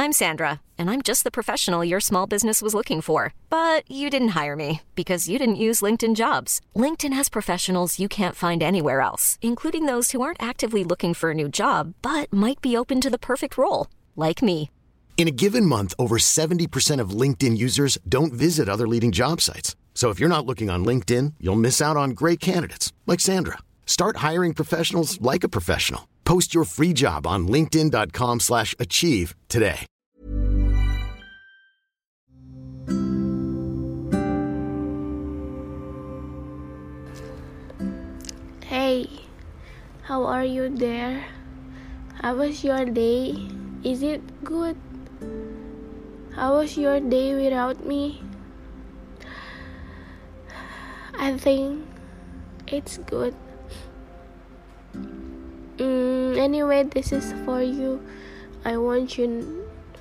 I'm Sandra, and I'm just the professional your small business was looking for. But you didn't hire me because you didn't use LinkedIn Jobs. LinkedIn has professionals you can't find anywhere else, including those who aren't actively looking for a new job, but might be open to the perfect role, like me. In a given month, over 70% of LinkedIn users don't visit other leading job sites. So if you're not looking on LinkedIn, you'll miss out on great candidates like Sandra. Start hiring professionals like a professional. Post your free job on linkedin.com/achieve today. Hey, how are you there? How was your day? Is it good? How was your day without me? I think it's good. Anyway, this is for you. I want you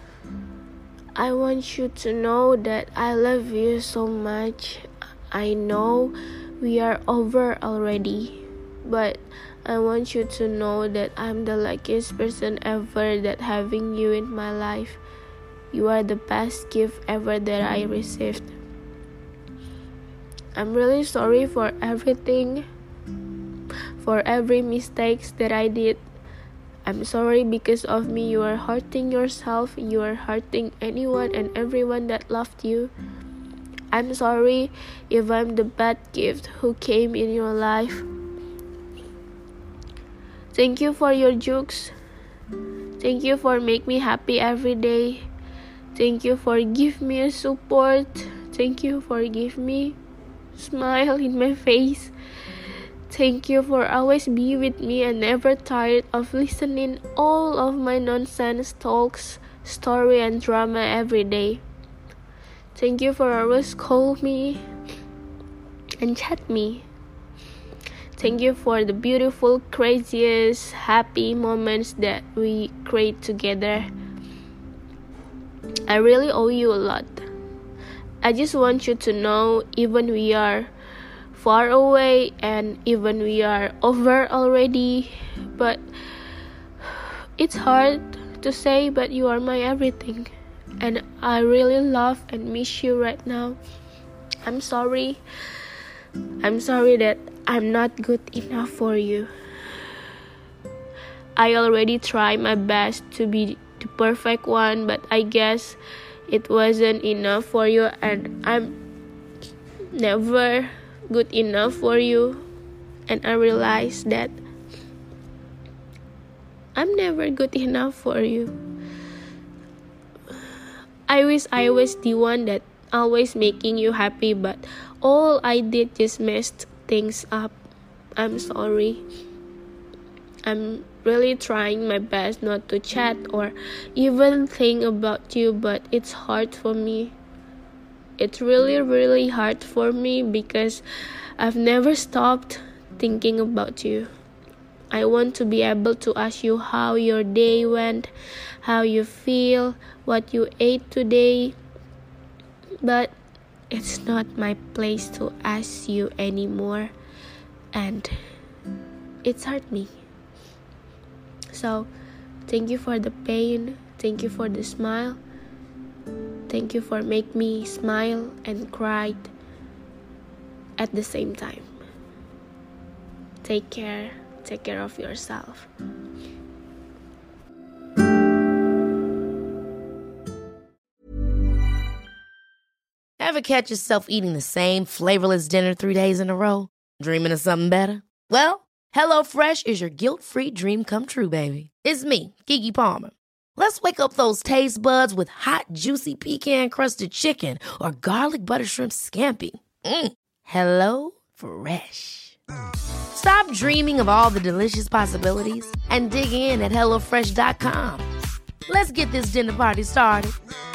to know that I love you so much. I know we are over already, but I want you to know that I'm the luckiest person ever that having you in my life. You are the best gift ever that I received. I'm really sorry for everything, for every mistakes that I did. I'm sorry because of me you are hurting yourself, you are hurting anyone and everyone that loved you. I'm sorry if I'm the bad gift who came in your life. Thank you for your jokes. Thank you for make me happy every day. Thank you for give me a support. Thank you for give me smile in my face. Thank you for always be with me and never tired of listening all of my nonsense talks, story and drama every day. Thank you for always call me and chat me. Thank you for the beautiful, craziest, happy moments that we create together. I really owe you a lot. I just want you to know, even we are far away and even we are over already, but it's hard to say, but you are my everything, and I really love and miss you right now. I'm sorry that I'm not good enough for you. I already tried my best to be the perfect one, but I guess it wasn't enough for you, and I'm never good enough for you. And I realized that I'm never good enough for you. I wish I was the one that always making you happy, but all I did just messed things up. I'm sorry. I'm really trying my best not to chat or even think about you, but it's hard for me. It's really, really hard for me because I've never stopped thinking about you. I want to be able to ask you how your day went, how you feel, what you ate today, but it's not my place to ask you anymore, and it's hurt me. So, thank you for the pain, thank you for the smile, thank you for making me smile and cry at the same time. Take care of yourself. Ever catch yourself eating the same flavorless dinner 3 days in a row? Dreaming of something better? Well, HelloFresh is your guilt-free dream come true, baby. It's me, Keke Palmer. Let's wake up those taste buds with hot, juicy pecan-crusted chicken or garlic butter shrimp scampi. Hello Fresh. Stop dreaming of all the delicious possibilities and dig in at HelloFresh.com. Let's get this dinner party started.